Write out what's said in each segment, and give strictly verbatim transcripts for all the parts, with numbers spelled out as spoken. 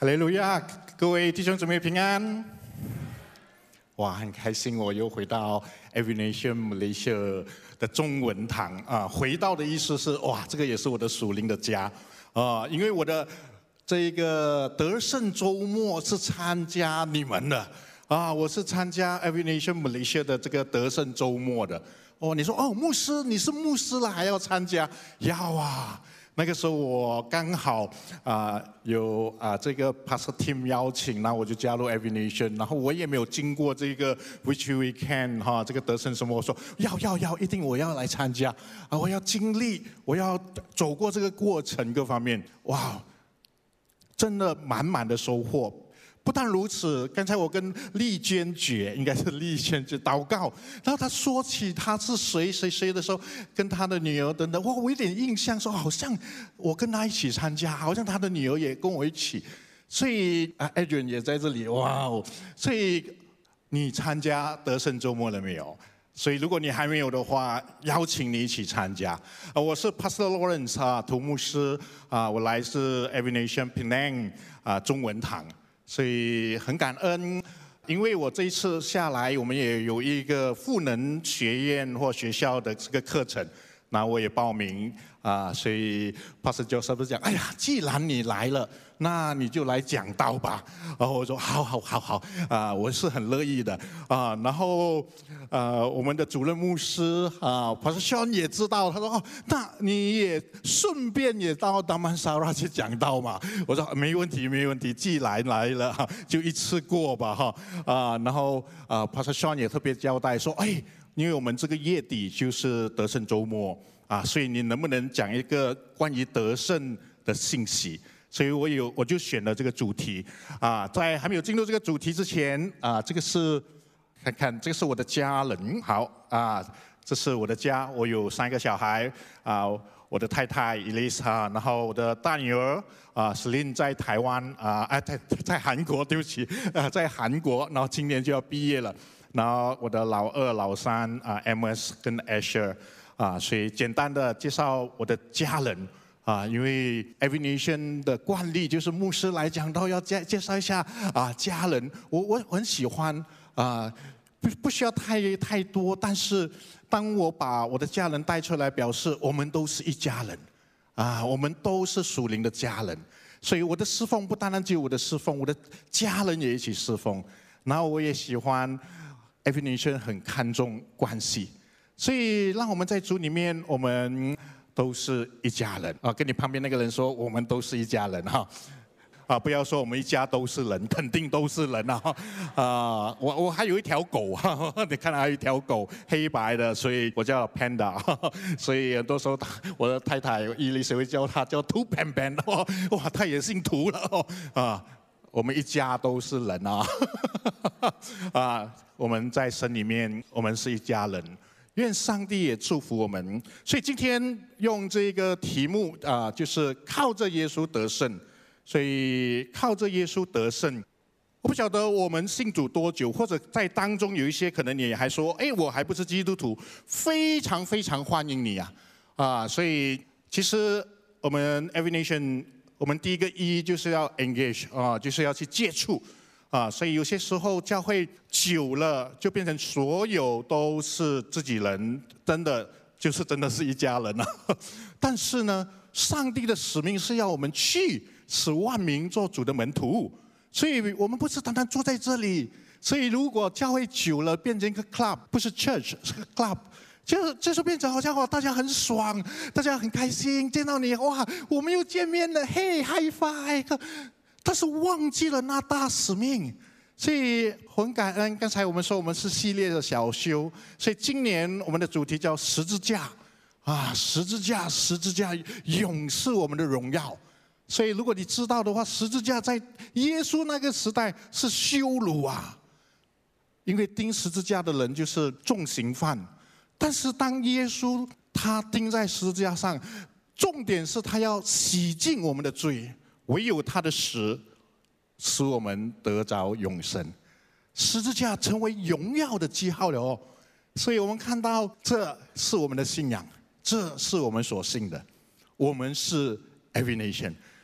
哈利路亚，各位弟兄姊妹平安。哇，很开心我又回到 Every Nation Malaysia 的中文堂啊！回到的意思是哇，这个也是我的属灵的家啊，因为我的这一个得胜周末是参加你们的啊，我是参加 Every Nation Malaysia 的这个得胜周末的。哦，你说哦，牧师，你是牧师了还要参加？要啊！那个时候我刚好啊、呃、有啊、呃、这个 Pastor Team 邀请，然后我就加入 Every Nation， 然后我也没有经过这个 Which Weekend 哈，这个得胜什么，我说要要要，一定我要来参加啊，我要经历，我要走过这个过程各方面，哇，真的满满的收获。不但如此，刚才我跟丽娟姐，应该是丽娟姐祷告，然后她说起她是谁谁谁的时候，跟她的女儿等等，哇，我有点印象，说好像我跟她一起参加，好像她的女儿也跟我一起，所以啊 ，Adrian 也在这里，哇哦，所以你参加得胜周末了没有？所以如果你还没有的话，邀请你一起参加。啊，我是 Pastor Lawrence 啊，涂牧师啊，我来自 Every Nation Penang 啊中文堂。所以很感恩，因为我这一次下来，我们也有一个赋能学院或学校的这个课程，那我也报名啊，所以 Pastor Joseph 讲，哎呀，既然你来了，那你就来讲道吧。然后我说好好好好啊，我是很乐意的啊。然后呃，我们的主任牧师啊 ，Pastor Sean 也知道，他说哦，那你也顺便也到 Damansara 去讲道嘛。我说没问题没问题，既然来了就一次过吧哈啊。然后啊 ，Pastor Sean 也特别交代说，哎，因为我们这个月底就是得胜周末啊，所以你能不能讲一个关于得胜的信息？所以我有我就选了这个主题啊，在还没有进入这个主题之前啊，这个是看看这个是我的家人，好啊，这是我的家，我有三个小孩啊，我的太太 Elisa， 然后我的大女儿啊 Selin 在台湾啊，哎在在韩国，对不起啊，在韩国，然后今年就要毕业了，然后我的老二老三啊 M S 跟 Asher 啊，所以简单的介绍我的家人。啊，因为 Every Nation 的惯例就是牧师来讲到要介介绍一下啊家人，我我很喜欢啊，不不需要太太多，但是当我把我的家人带出来，表示我们都是一家人啊，我们都是属灵的家人，所以我的侍奉不单单只有我的侍奉，我的家人也一起侍奉，然后我也喜欢 Every Nation 很看重关系，所以让我们在主里面我们。都是一家人啊！跟你旁边那个人说，我们都是一家人哈！啊，不要说我们一家都是人，肯定都是人啊！啊，我我还有一条狗哈，你看还有一条狗，黑白的，所以我叫 Panda， 所以很多时候我的太太伊丽谁会叫它叫涂 Pan Pan 哦，哇，它也姓涂了哦啊！我们一家都是人啊！啊，我们在神里面，我们是一家人。愿上帝也祝福我们。所以今天用这个题目啊、呃，就是靠着耶稣得胜。所以靠着耶稣得胜，我不晓得我们信主多久，或者在当中有一些可能你还说，哎，我还不是基督徒，非常非常欢迎你啊！啊，所以其实我们 Every Nation， 我们第一个一就是要 engage 啊，就是要去接触。啊，所以有些时候教会久了，就变成所有都是自己人，真的就是真的是一家人了。但是呢，上帝的使命是要我们去使万民做主的门徒，所以我们不是单单坐在这里。所以如果教会久了变成一个 club， 不是 church， 是个 club。就就是变成好像大家很爽，大家很开心见到你，哇，我们又见面了，嘿 ，high five。但是忘记了那大使命，所以很感恩。刚才我们说我们是系列的小修，所以今年我们的主题叫十字架啊，十字架，十字架，永是我们的荣耀。所以如果你知道的话，十字架在耶稣那个时代是羞辱啊，因为钉十字架的人就是重刑犯。但是当耶稣他钉在十字架上，重点是他要洗净我们的罪。唯有他的死，使我们得着永生，十字架成为荣耀的记号了哦。所以我们看到，这是我们的信仰，这是我们所信的。我们是 Every Nation，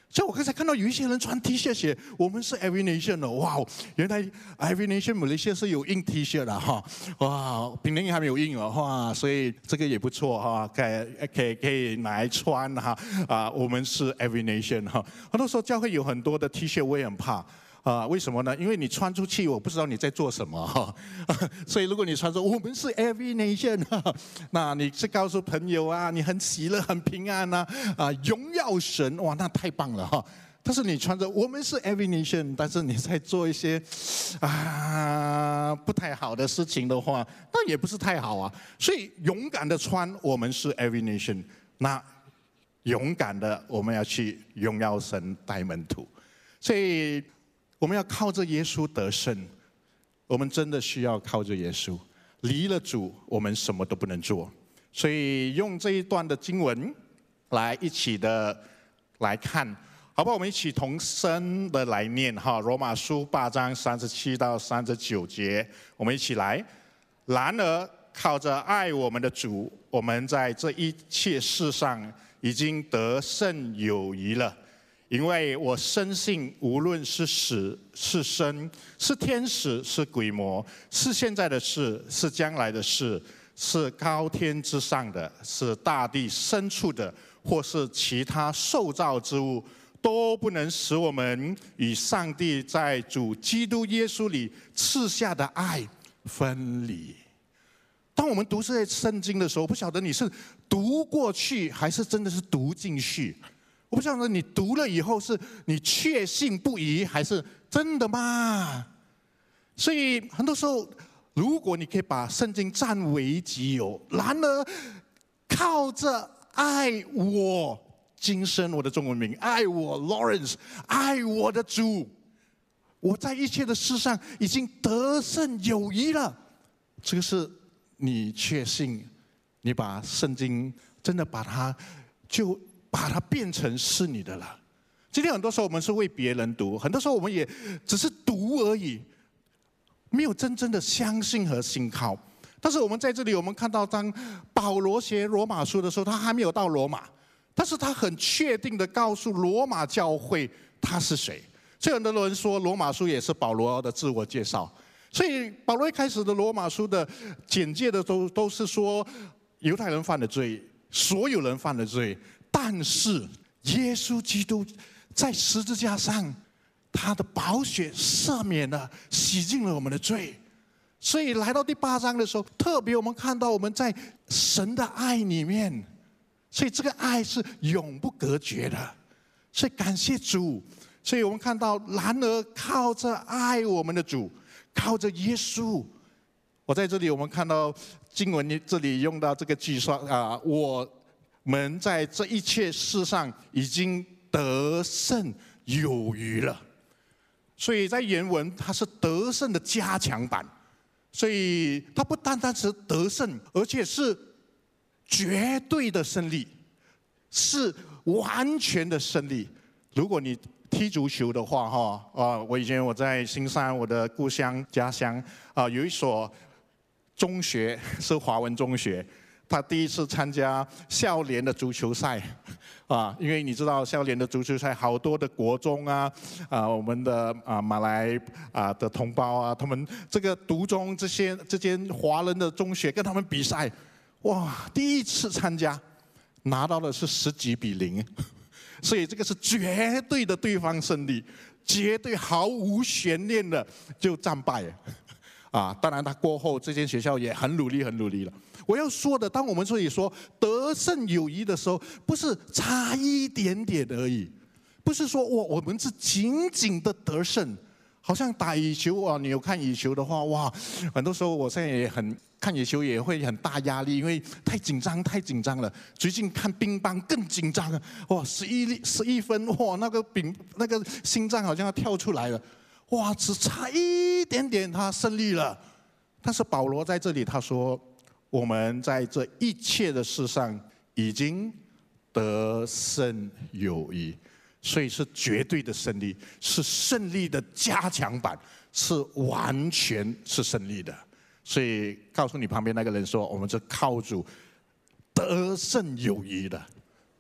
所以我刚才看到有一些人穿 T 恤写我们是 Every Nation 的，哇，原来 Every Nation Malaysia 是有印 T 恤的哈，哇，槟榔还没有印哦，哇，所以这个也不错哈，可以可以可以拿来穿哈，啊，我们是 Every Nation 哈。很多时候教会有很多的 T 恤，我也很怕。啊，为什么呢？因为你穿出去，我不知道你在做什么哈。所以如果你穿说我们是 Every Nation， 那你是告诉朋友啊，你很喜乐、很平安呐，啊，荣耀神，哇，那太棒了哈。但是你穿着我们是 Every Nation， 但是你在做一些啊不太好的事情的话，那也不是太好啊。所以勇敢的穿我们是 Every Nation， 那勇敢的我们要去荣耀神、带门徒，所以。我们要靠着耶稣得胜，我们真的需要靠着耶稣。离了主，我们什么都不能做。所以用这一段的经文来一起的来看，好不好？我们一起同声的来念哈，罗马书八章三十七到三十九节，我们一起来。然而靠着爱我们的主，我们在这一切事上已经得胜有余了。因为我深信，无论是死是生，是天使是鬼魔，是现在的事是将来的事，是高天之上的，是大地深处的，或是其他受造之物，都不能使我们与上帝在主基督耶稣里赐下的爱分离。当我们读这些圣经的时候，不晓得你是读过去还是真的是读进去。我不晓得你读了以后是你确信不疑，还是真的吗？所以很多时候，如果你可以把圣经占为己有，然而靠着爱我今生我的中文名，爱我 Lawrence， 爱我的主，我在一切的事上已经得胜有余了。这个是你确信，你把圣经真的把它就。把它变成是你的了。今天很多时候我们是为别人读，很多时候我们也只是读而已，没有真正的相信和信靠。但是我们在这里，我们看到当保罗写罗马书的时候，他还没有到罗马，但是他很确定的告诉罗马教会他是谁。所以很多人说罗马书也是保罗的自我介绍。所以保罗一开始的罗马书的简介的都都是说犹太人犯的罪，所有人犯的罪。但是耶稣基督在十字架上，他的宝血赦免了、洗净了我们的罪。所以来到第八章的时候，特别我们看到我们在神的爱里面，所以这个爱是永不隔绝的。所以感谢主，所以我们看到，然而靠着爱我们的主，靠着耶稣。我在这里我们看到经文这里用到这个句说啊，我。们在这一切事上已经得胜有余了，所以在原文它是得胜的加强版，所以它不单单是得胜，而且是绝对的胜利，是完全的胜利。如果你踢足球的话，哈啊，我以前我在新山，我的故乡家乡啊，有一所中学是华文中学。他第一次参加校联的足球赛，啊，因为你知道校联的足球赛好多的国中啊，啊，我们的啊马来啊的同胞啊，他们这个读中这些这间华人的中学跟他们比赛，哇，第一次参加，拿到的是十几比零，所以这个是绝对的对方胜利，绝对毫无悬念的就战败了，啊，当然他过后这间学校也很努力很努力了。我要说的，当我们这里说得胜有余的时候，不是差一点点而已，不是说我我们是仅仅的得胜，好像打羽球啊，你有看羽球的话，哇，很多时候我现在也很看羽球也会很大压力，因为太紧张太紧张了。最近看乒乓更紧张了，哇，十一十一分，哇，那个乒那个心脏好像要跳出来了，哇，只差一点点他胜利了。但是保罗在这里他说。我们在这一切的事上已经得胜有余，所以是绝对的胜利，是胜利的加强版，是完全是胜利的。所以告诉你旁边那个人说，我们是靠主得胜有余的。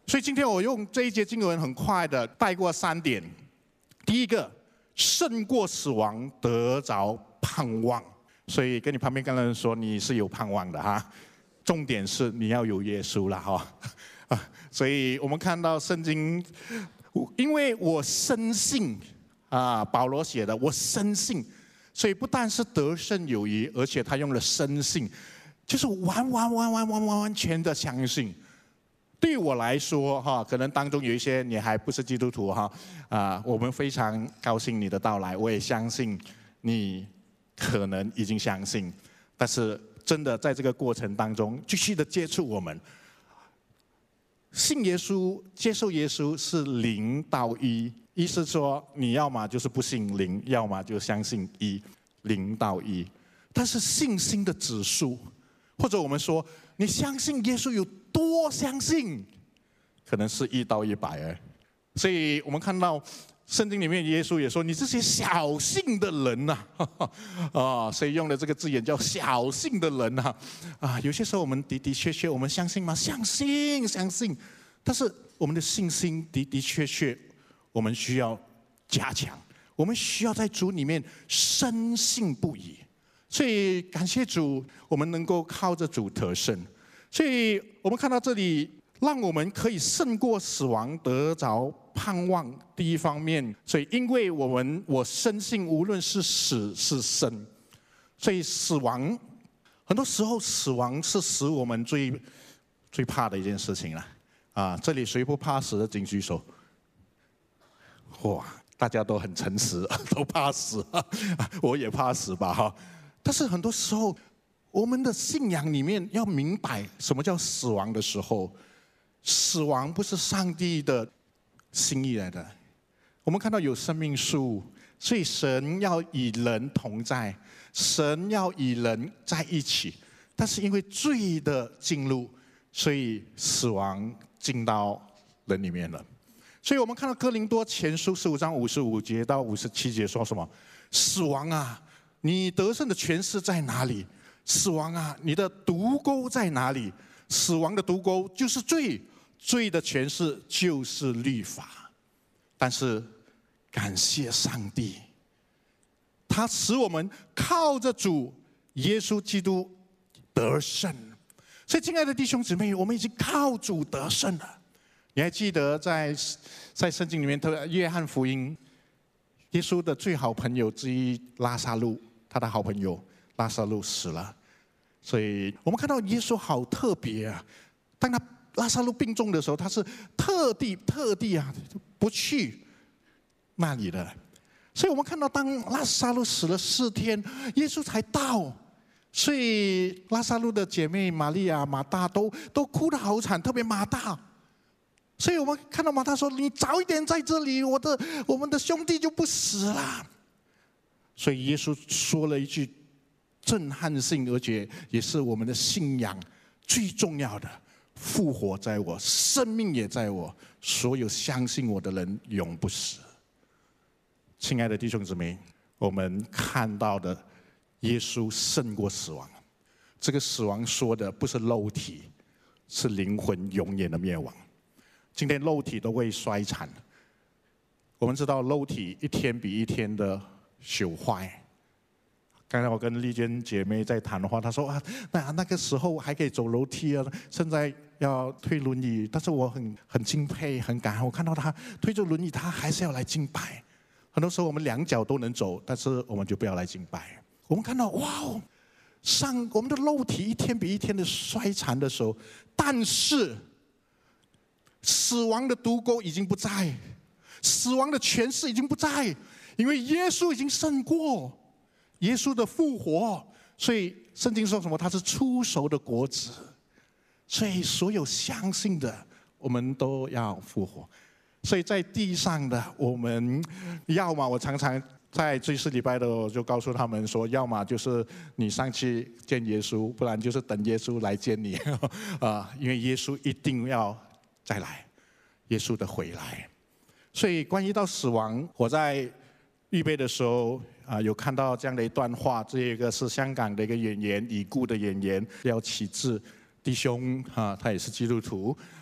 所以今天我用这一节经文很快的带过三点。第一个，胜过死亡，得着盼望。所以跟你旁边跟人说，你是有盼望的哈。重点是你要有耶稣了哈。啊，所以我们看到圣经，因为我深信啊，保罗写的，我深信，所以不但是得胜有余，而且他用了深信，就是完完完完完完完全的相信。对我来说哈，可能当中有一些你还不是基督徒哈，啊，我们非常高兴你的到来，我也相信你可能已经相信，但是真的在这个过程当中，继续的接触我们。信耶稣、接受耶稣是零到一，意思说你要么就是不信零，要么就相信一，零到一。但是信心的指数，或者我们说你相信耶稣有多相信，可能是一到一百哎。所以我们看到圣经里面耶稣也说：“你这些小信的人呐、啊，啊，所以用的这个字眼叫小信的人呐、啊，啊，有些时候我们的的确确，我们相信吗？相信，相信，但是我们的信心的的确确，我们需要加强，我们需要在主里面深信不疑。所以感谢主，我们能够靠着主得胜。所以我们看到这里，让我们可以胜过死亡，得着盼望。第一方面，所以因为我们我深信，无论是死是生，所以死亡很多时候死亡是使我们最最怕的一件事情了。啊，这里谁不怕死的，请举手。哇，大家都很诚实，都怕死，我也怕死吧哈。但是很多时候，我们的信仰里面要明白什么叫死亡的时候。死亡不是上帝的心意来的。我们看到有生命树，所以神要与人同在，神要与人在一起。但是因为罪的进入，所以死亡进到人里面了。所以我们看到哥林多前书十五章五十五节到五十七节说什么？死亡啊，你得胜的权势在哪里？死亡啊，你的毒钩在哪里？死亡的毒钩就是罪，罪的权势就是律法。但是感谢上帝，他使我们靠着主耶稣基督得胜。所以亲爱的弟兄姊妹，我们已经靠主得胜了。你还记得在在圣经里面，特约翰福音，耶稣的最好朋友之一拉撒路，他的好朋友拉撒路死了。所以我们看到耶稣好特别啊！当他拉撒路病重的时候，他是特地特地啊不去那里的。所以我们看到，当拉撒路死了四天，耶稣才到。所以拉撒路的姐妹玛利亚、马大都都哭得好惨，特别马大。所以我们看到马大说：“你早一点在这里，我的我们的兄弟就不死了。”所以耶稣说了一句震撼性，而且也是我们的信仰最重要的：复活在我，生命也在我，所有相信我的人永不死。亲爱的弟兄姊妹，我们看到的耶稣胜过死亡。这个死亡说的不是肉体，是灵魂永远的灭亡。今天肉体都会衰残，我们知道肉体一天比一天的朽坏。刚才我跟丽娟姐妹在谈话，她说啊，那那个时候还可以走楼梯啊，现在要推轮椅。但是我很很敬佩，很感恩，我看到她推着轮椅，她还是要来敬拜。很多时候我们两脚都能走，但是我们就不要来敬拜。我们看到哇，上我们的肉体一天比一天的衰残的时候，但是死亡的毒钩已经不在，死亡的权势已经不在，因为耶稣已经胜过。耶稣的复活，所以圣经说什么？他是初熟的果子，所以所有相信的，我们都要复活。所以在地上的我们，要么我常常在追思礼拜的，我就告诉他们说，要么就是你上去见耶稣，不然就是等耶稣来见你啊，因为耶稣一定要再来，耶稣的回来。所以关于到死亡，我在预备的时候啊，有看到这样的一段话，这个是香港的一个演员，已故的演员廖启智弟兄啊，他也是基督徒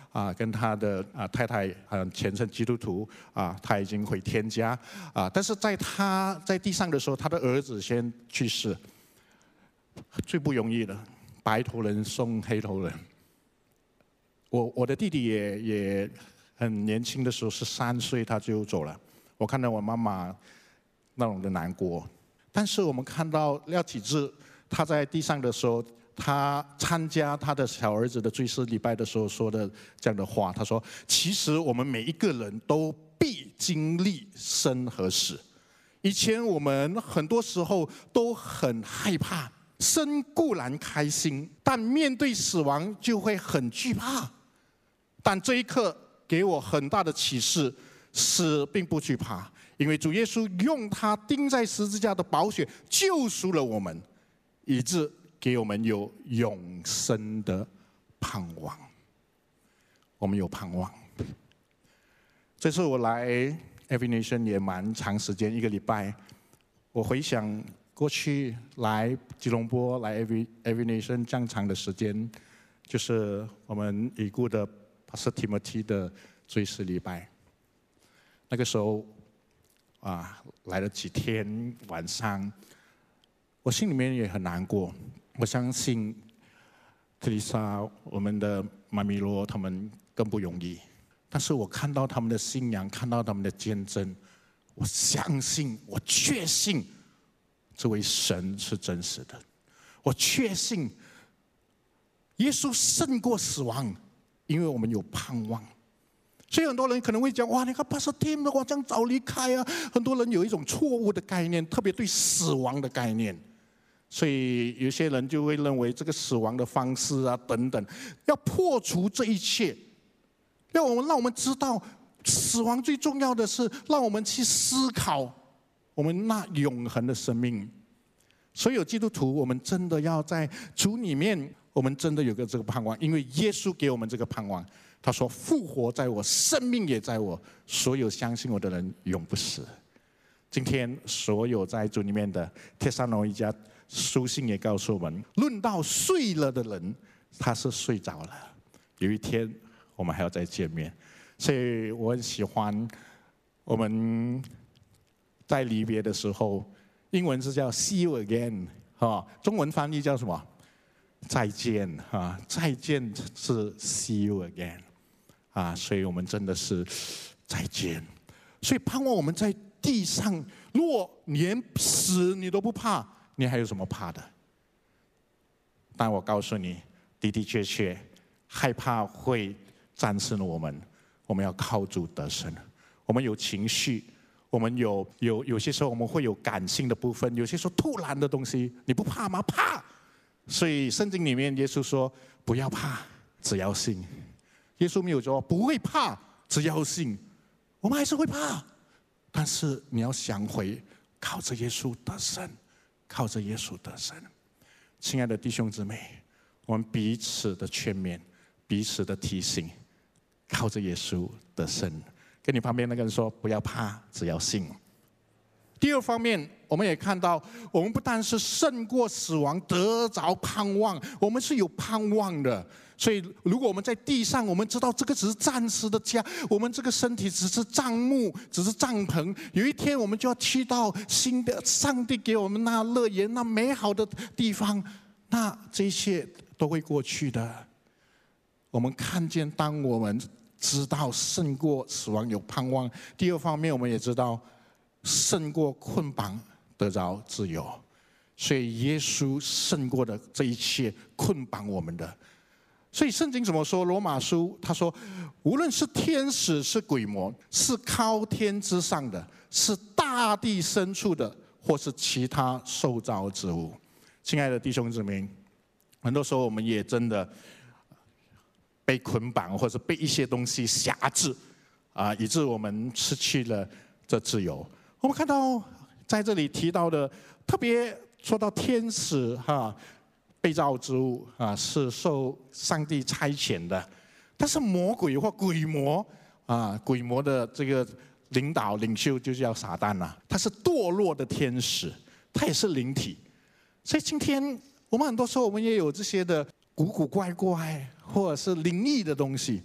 啊，跟他的啊太太啊虔诚基督徒啊，他已经回天家啊，但是在他在地上的时候，他的儿子先去世，最不容易的，白头人送黑头人。我我的弟弟也也很年轻的时候，十三岁他就走了，我看到我妈妈那种的难过。但是我们看到廖启智他在地上的时候，他参加他的小儿子的追思礼拜的时候说的这样的话，他说：“其实我们每一个人都必经历生和死。以前我们很多时候都很害怕，生固然开心，但面对死亡就会很惧怕。但这一刻给我很大的启示，死并不惧怕，因为主耶稣用他钉在十字架的宝血救赎了我们，以致给我们有永生的盼望。我们有盼望。这次我来 Every Nation 也蛮长时间，一个礼拜。我回想过去来吉隆坡来 Every Every Nation 这样长的时间，就是我们已故的 Pastor Timothy 的追思礼拜。那个时候啊，来了几天晚上，我心里面也很难过。我相信特丽莎、我们的妈咪罗他们更不容易，但是我看到他们的信仰，看到他们的见证，我相信，我确信这位神是真实的。我确信耶稣胜过死亡，因为我们有盼望。所以很多人可能会讲：哇，你看 Pastor Tim 的话这样早离开啊！很多人有一种错误的概念，特别对死亡的概念。所以有些人就会认为这个死亡的方式啊等等，要破除这一切，要我们让我们知道，死亡最重要的是让我们去思考我们那永恒的生命。所有基督徒，我们真的要在主里面，我们真的有个这个盼望，因为耶稣给我们这个盼望。他说：“复活在我，生命也在我，所有相信我的人永不死。”今天所有在主里面的帖撒罗尼迦书信也告诉我们，论到睡了的人，他是睡着了，有一天我们还要再见面。所以我很喜欢我们在离别的时候，英文是叫 see you again 哈，中文翻译叫什么？再见哈，再见是 see you again 啊，所以我们真的是再见。所以盼望我们在地上，若连死你都不怕，你还有什么怕的？但我告诉你，的的确确，害怕会战胜了我们。我们要靠主得胜。我们有情绪，我们有有有些时候我们会有感性的部分，有些时候突然的东西，你不怕吗？怕。所以圣经里面耶稣说：“不要怕，只要信。”耶稣没有说不会怕，只要信。我们还是会怕，但是你要想回，靠着耶稣得胜，靠着耶稣得胜。亲爱的弟兄姊妹，我们彼此的劝勉，彼此的提醒，靠着耶稣得胜。跟你旁边那个人说：“不要怕，只要信。”第二方面，我们也看到，我们不但是胜过死亡，得着盼望，我们是有盼望的。所以，如果我们在地上，我们知道这个只是暂时的家，我们这个身体只是帐幕，只是帐篷。有一天，我们就要去到新的上帝给我们那乐园、那美好的地方，那这一切都会过去的。我们看见，当我们知道胜过死亡有盼望，第二方面，我们也知道胜过捆绑得着自由。所以耶稣胜过的这一切捆绑我们的。所以圣经怎么说？罗马书他说，无论是天使是鬼魔，是靠天之上的，是大地深处的，或是其他受造之物。亲爱的弟兄姊妹，很多时候我们也真的被捆绑，或者被一些东西辖制啊，以致我们失去了这自由。我们看到在这里提到的，特别说到天使哈，被造之物啊，是受上帝差遣的。但是魔鬼或鬼魔啊，鬼魔的这个领导领袖就叫撒旦了。他是堕落的天使，他也是灵体。所以今天我们很多时候我们也有这些的古古怪怪或者是灵异的东西。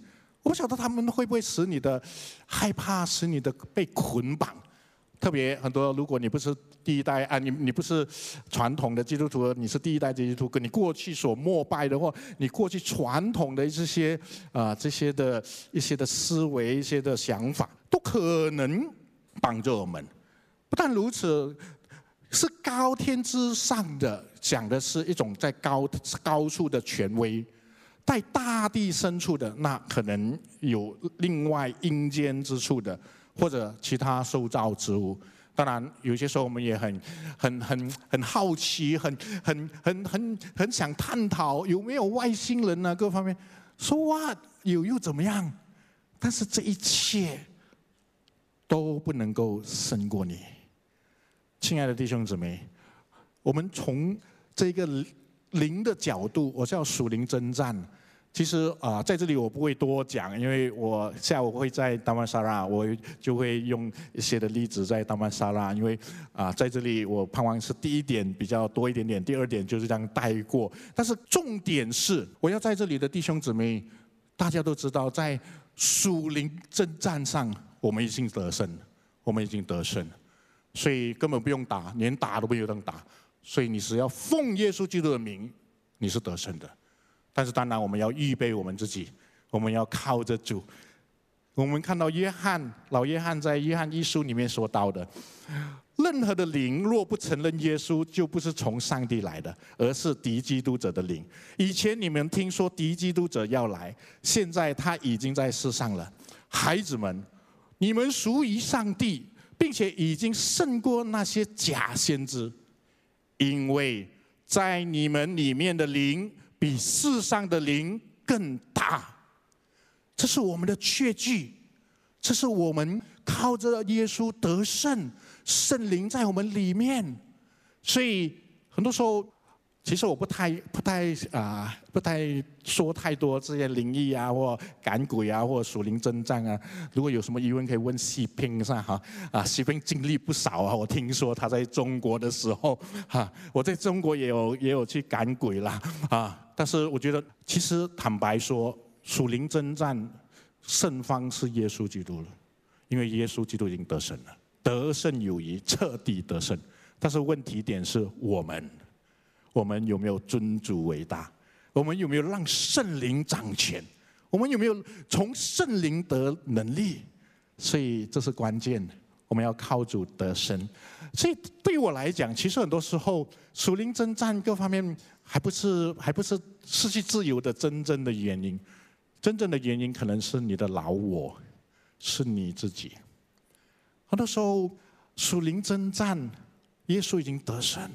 我不晓得他们会不会使你的害怕，使你的被捆绑。特别很多，如果你不是第一代啊，你你不是传统的基督徒，你是第一代基督徒，你过去所膜拜的，或你过去传统的这些啊这些的一些的思维、一些的想法，都可能绑着我们。不但如此，是高天之上的，讲的是一种在高高处的权威。在大地深处的，那可能有另外阴间之处的，或者其他受造之物。当然，有些时候我们也很、很、很、很好奇，很、很、很、很、很想探讨有没有外星人呢？各方面，so what，有又怎么样？但是这一切都不能够胜过你，亲爱的弟兄姊妹。我们从这个灵的角度，我叫属灵征战。其实啊、呃，在这里我不会多讲，因为我下午会在达曼萨拉，我就会用一些的例子在达曼萨拉。因为啊、呃，在这里我盼望是第一点比较多一点点，第二点就是这样带过。但是重点是，我要在这里的弟兄姊妹，大家都知道，在属灵征战上，我们已经得胜，我们已经得胜，所以根本不用打，连打都不用打。所以你只要奉耶稣基督的名，你是得胜的。但是当然我们要预备我们自己，我们要靠着主。我们看到约翰老约翰在约翰一书里面说到的，任何的灵若不承认耶稣，就不是从上帝来的，而是敌基督者的灵。以前你们听说敌基督者要来，现在他已经在世上了。孩子们，你们属于上帝，并且已经胜过那些假先知，因为在你们里面的灵比世上的灵更大。这是我们的确据，这是我们靠着耶稣得胜，圣灵在我们里面。所以很多时候，其实我不太不太啊、呃、不太说太多这些灵异啊，或赶鬼啊，或属灵征战啊。如果有什么疑问，可以问西平上哈啊，西平经历不少啊。我听说他在中国的时候哈，我在中国也有也有去赶鬼啦啊。但是我觉得，其实坦白说，属灵征战胜方是耶稣基督了，因为耶稣基督已经得胜了，得胜有余，彻底得胜。但是问题点是我们。我们有没有尊主为大？我们有没有让圣灵掌权？我们有没有从圣灵得能力？所以这是关键，我们要靠主得胜。所以对我来讲，其实很多时候属灵征战各方面还不是还不是失去自由的真正的原因。真正的原因可能是你的老我，是你自己。很多时候属灵征战，耶稣已经得胜。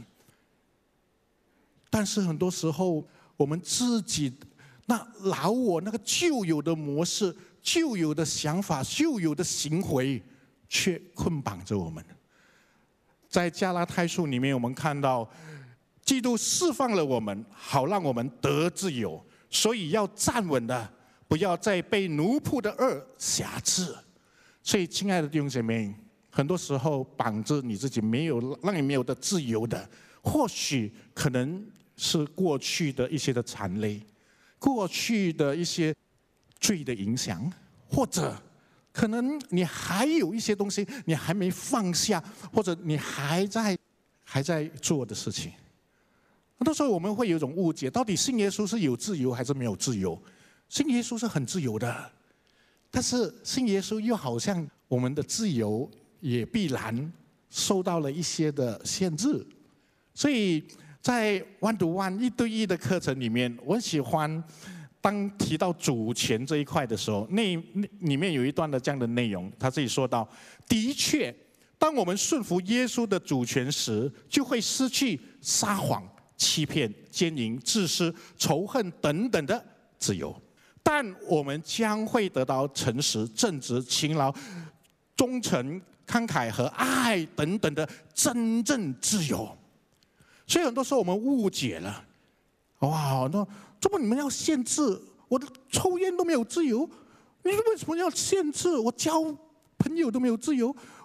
但是很多时候，我们自己那老我那个旧有的模式、旧有的想法、旧有的行为，却捆绑着我们。在加拉太书里面，我们看到，基督释放了我们，好让我们得自由，所以要站稳的，不要再被奴仆的恶辖制。所以，亲爱的弟兄姐妹，很多时候绑着你自己，没有让你没有的自由的，或许可能是过去的一些的残累，过去的一些罪的影响，或者可能你还有一些东西你还没放下，或者你还在还在做的事情。很多时候我们会有一种误解，到底信耶稣是有自由还是没有自由？信耶稣是很自由的，但是信耶稣又好像我们的自由也必然受到了一些的限制。所以在 one to one 一对一的课程里面，我很喜欢当提到主权这一块的时候，那里面有一段的这样的内容，他自己说到：的确，当我们顺服耶稣的主权时，就会失去撒谎、欺骗、奸淫、自私、仇恨等等的自由，但我们将会得到诚实、正直、勤劳、忠诚、慷慨和爱等等的真正自由。所以很多时候我们误解了，哇，那这不你们要限制我的抽烟都没有自由，你为什么要限制我交朋友都没有自由？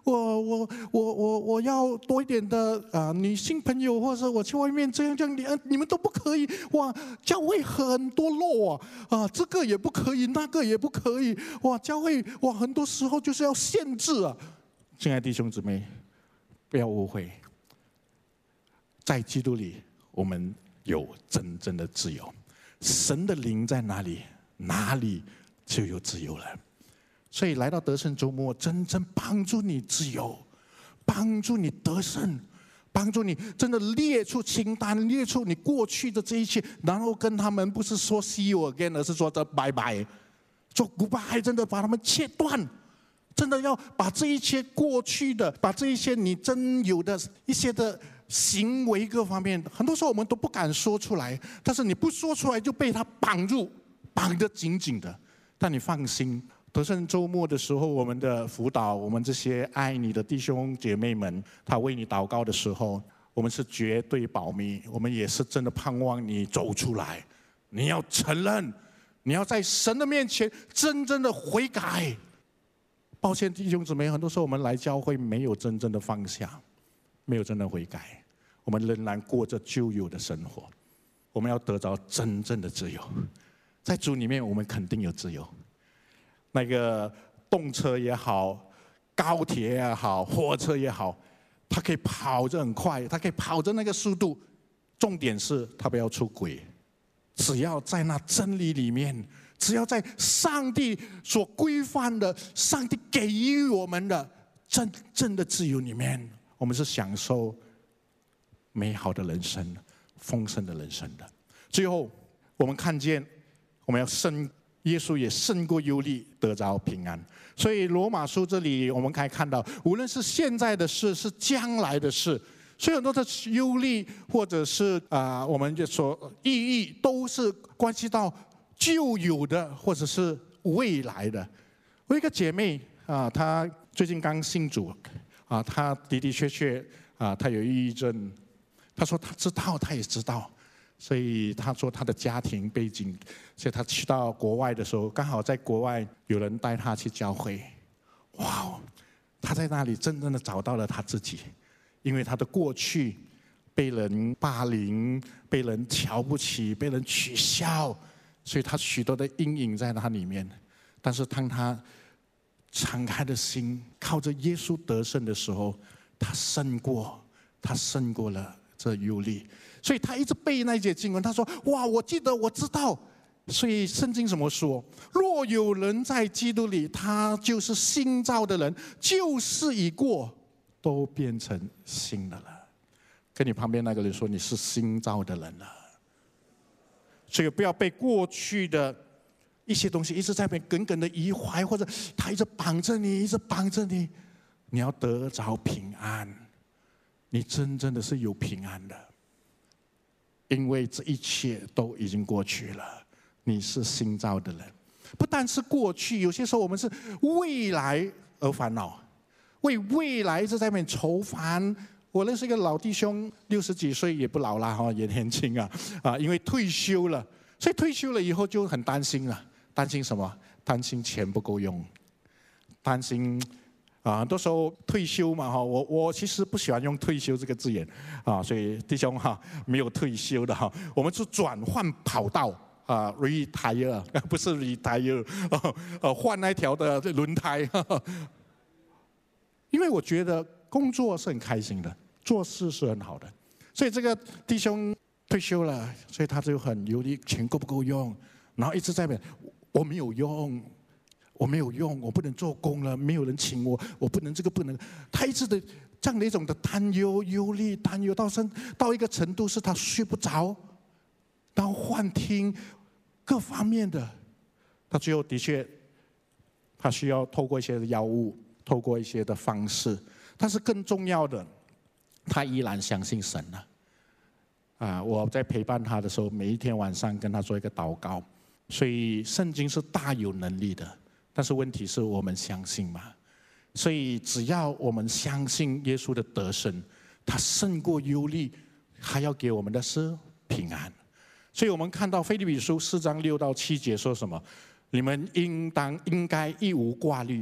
我我我我我要多一点的啊、呃、女性朋友，或者我去外面这样这样，你你们都不可以哇！教会很多漏啊啊，这个也不可以，那个也不可以哇！教会哇，很多时候就是要限制啊。亲爱的弟兄姊妹，不要误会，在基督里我们有真正的自由，神的灵在哪里，哪里就有自由了。所以来到得胜周末，真正帮助你自由，帮助你得胜，帮助你真的列出清单，列出你过去的这一切，然后跟他们不是说 see you again， 而是说的拜拜，做 goodbye， 真的把他们切断，真的要把这一切过去的，把这一些你真有的一些的行为各方面，很多时候我们都不敢说出来，但是你不说出来就被他绑住，绑得紧紧的。但你放心，得胜周末的时候，我们的辅导，我们这些爱你的弟兄姐妹们，他为你祷告的时候，我们是绝对保密，我们也是真的盼望你走出来，你要承认，你要在神的面前真正的悔改。抱歉，弟兄姊妹，很多时候我们来教会没有真正的放下，没有真的悔改，我们仍然过着旧有的生活。我们要得着真正的自由，在主里面我们肯定有自由。那个动车也好，高铁也好，火车也好，它可以跑着很快，它可以跑着那个速度，重点是它不要出轨。只要在那真理里面，只要在上帝所规范的，上帝给予我们的真正的自由里面，我们是享受美好的人生，丰盛的人生的。最后我们看见，我们要胜，耶稣也胜过忧虑，得着平安。所以罗马书这里我们可以看到，无论是现在的事，是将来的事，所以很多的忧虑或者是啊、呃，我们就说意义，都是关系到旧有的或者是未来的。我有一个姐妹啊，她最近刚信主啊，她的的确确啊，她有抑郁症。她说她知道，她也知道，所以她说她的家庭背景，所以她去到国外的时候，刚好在国外有人带她去教会。哇，她在那里真正的找到了她自己。因为他的过去被人霸凌、被人瞧不起、被人取笑，所以他许多的阴影在他里面。但是当他敞开的心，靠着耶稣得胜的时候，他胜过，他胜过了这忧虑。所以他一直背那节经文，他说：“哇，我记得，我知道。”所以圣经怎么说？若有人在基督里，他就是新造的人，旧事已过，都变成新的了。跟你旁边那个人说，你是新造的人了。所以不要被过去的一些东西一直在那边耿耿的于怀，或者他一直绑着你，一直绑着你。你要得着平安，你真正的是有平安的，因为这一切都已经过去了。你是新造的人，不但是过去，有些时候我们是未来而烦恼。为未来一直在那边愁烦。我认识一个老弟兄，六十几岁也不老啦哈，也年轻啊啊，因为退休了，所以退休了以后就很担心了。担心什么？担心钱不够用，担心啊，很多时候退休嘛哈，我我其实不喜欢用退休这个字眼啊，所以弟兄哈没有退休的哈，我们是转换跑道啊 ，retire 不是 retire 啊，呃换那条的轮胎。呵呵，因为我觉得工作是很开心的，做事是很好的，所以这个弟兄退休了，所以他就很忧虑，钱够不够用，然后一直在问，我没有用，我没有用，我不能做工了，没有人请我，我不能这个不能，他一直的这样的一种的担忧、忧虑、担忧到身到一个程度，是他睡不着，然后幻听各方面的，他最后的确，他需要透过一些药物。透过一些的方式，但是更重要的，他依然相信神了。啊，我在陪伴他的时候，每一天晚上跟他做一个祷告。所以圣经是大有能力的，但是问题是我们相信吗？所以只要我们相信耶稣的得胜，他胜过忧虑，还要给我们的是平安。所以我们看到腓立比书四章六到七节说什么？你们应当应该一无挂虑。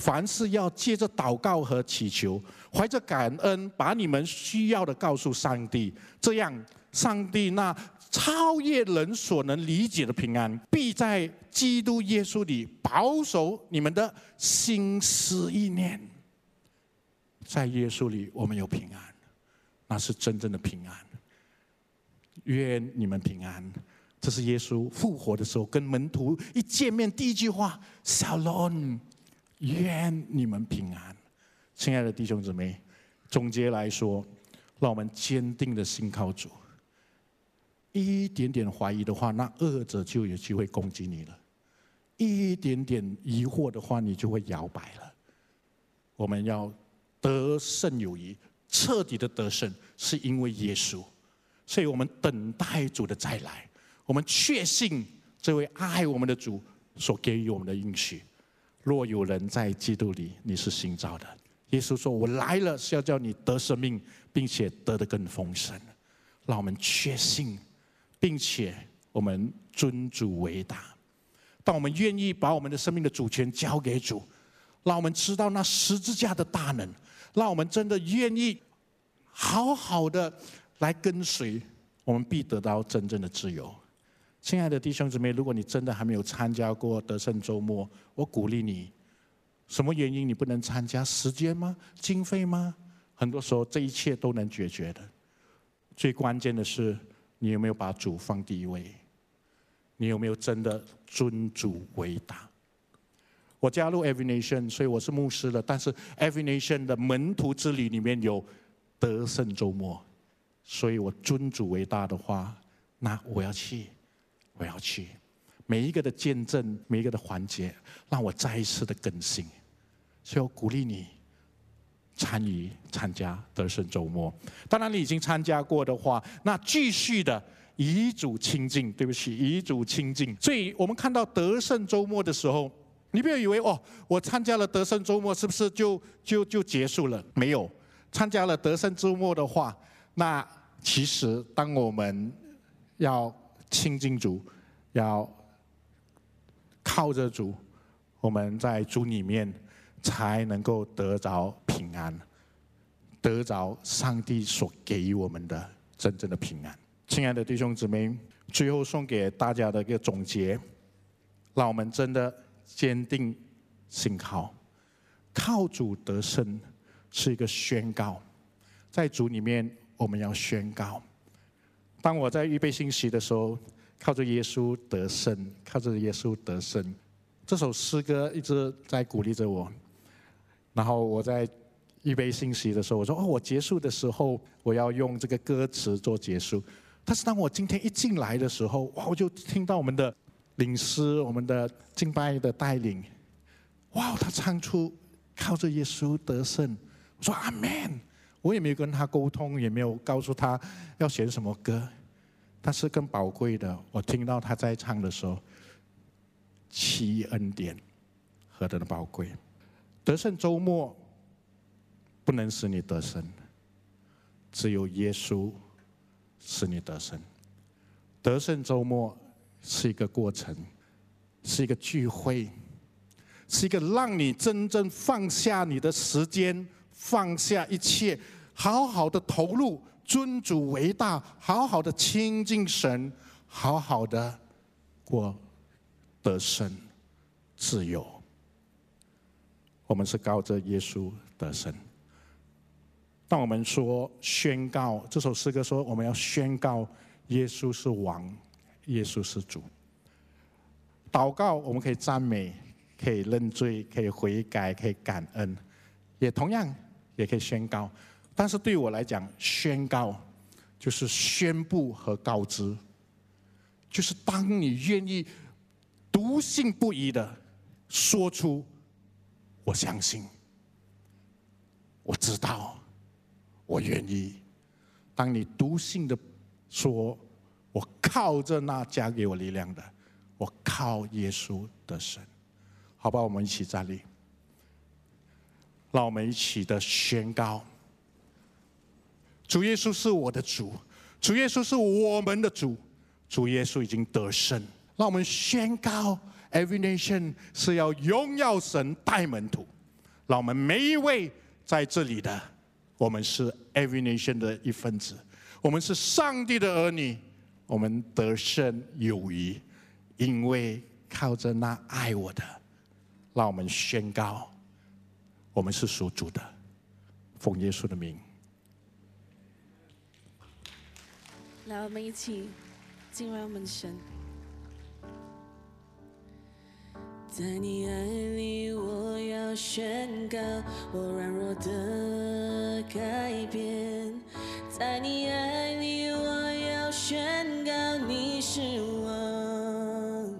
凡事要借着祷告和祈求，怀着感恩，把你们需要的告诉上帝。这样，上帝那超越人所能理解的平安，必在基督耶稣里保守你们的心思意念。在耶稣里，我们有平安，那是真正的平安。愿你们平安。这是耶稣复活的时候跟门徒一见面第一句话 ：“Shalom， 愿你们平安。”亲爱的弟兄姊妹，总结来说，让我们坚定的信靠主。一点点怀疑的话，那恶者就有机会攻击你了；一点点疑惑的话，你就会摇摆了。我们要得胜有余，彻底的得胜，是因为耶稣。所以我们等待主的再来。我们确信这位爱我们的主所给予我们的应许。若有人在基督里，你是新造的。耶稣说：“我来了是要叫你得生命，并且得得更丰盛。”让我们确信，并且我们尊主为大。当我们愿意把我们的生命的主权交给主，让我们知道那十字架的大能，让我们真的愿意好好的来跟随，我们必得到真正的自由。亲爱的弟兄姊妹，如果你真的还没有参加过得胜周末，我鼓励你。什么原因你不能参加？时间吗？经费吗？很多时候这一切都能解决的。最关键的是，你有没有把主放第一位？你有没有真的尊主为大？我加入 Every Nation， 所以我是牧师了。但是 Every Nation 的门徒之旅里面有得胜周末，所以我尊主为大的话，那我要去。我要去每一个的见证，每一个的环节，让我再一次的更新。所以我鼓励你参与参加得胜周末。当然，你已经参加过的话，那继续的以主亲近。对不起，以主亲近。所以我们看到得胜周末的时候，你不要以为哦，我参加了得胜周末，是不是就就就结束了？没有，参加了得胜周末的话，那其实当我们要亲近主，要靠着主，我们在主里面才能够得着平安，得着上帝所给予我们的真正的平安。亲爱的弟兄姊妹，最后送给大家的一个总结，让我们真的坚定信靠，靠主得胜是一个宣告，在主里面我们要宣告。当我在预备信息的时候，靠着耶稣得胜，靠着耶稣得胜，这首诗歌一直在鼓励着我。然后我在预备信息的时候，我说：“哦，我结束的时候，我要用这个歌词做结束。”但是当我今天一进来的时候，哇，我就听到我们的领诗、我们的敬拜的带领，哇，他唱出靠着耶稣得胜。我说：“阿们！”我也没有跟他沟通，也没有告诉他要选什么歌。但是更宝贵的，我听到他在唱的时候，奇恩典何等的宝贵！得胜周末不能使你得胜，只有耶稣使你得胜。得胜周末是一个过程，是一个聚会，是一个让你真正放下你的时间，放下一切，好好的投入。尊主为大，好好的亲近神，好好的过得胜自由。我们是靠着耶稣得胜。当我们说宣告，这首诗歌说我们要宣告耶稣是王，耶稣是主。祷告我们可以赞美，可以认罪，可以悔改，可以感恩，也同样也可以宣告。但是对我来讲，宣告就是宣布和告知，就是当你愿意笃信不疑的说出我相信，我知道，我愿意。当你笃信的说，我靠着那加给我力量的，我靠耶稣的神。好吧，我们一起站立，让我们一起的宣告。主耶稣是我的主，主耶稣是我们的主，主耶稣已经得胜。让我们宣告 Every Nation 是要荣耀神带门徒， 让我们每一位在这里的，我们是 Every Nation 的一份子，我们是上帝的儿女，我们得胜有余，因为靠着那爱我的，让我们宣告，我们是属主的，奉耶稣的名。 来，我们一起敬拜我们的神。在你爱里，我要宣告我软弱的改变。在你爱里，我要宣告你是王。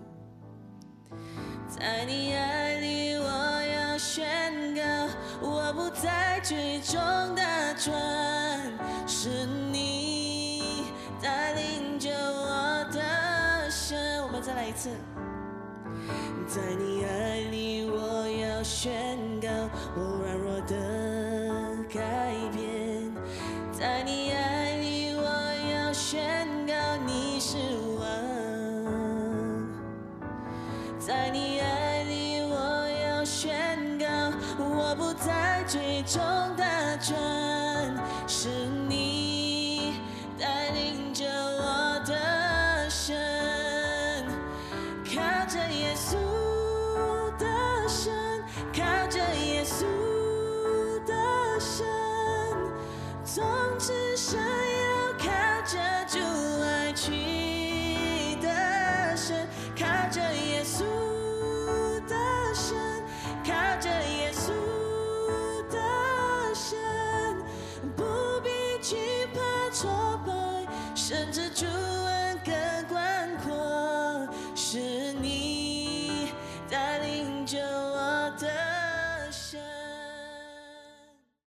在你爱里，我要宣告我不再追踪打转，是你带领着我的神。我们再来一次。在你爱里，我要宣告我软弱的改变。在你爱里，我要宣告你是王。在你爱里，我要宣告我不再追踪打转，是你带领着我的神，靠着耶稣的神，靠着耶稣的神，总之想要靠着主爱去的神，靠着耶稣的神，靠着耶稣的神，不必惧怕挫败，甚至主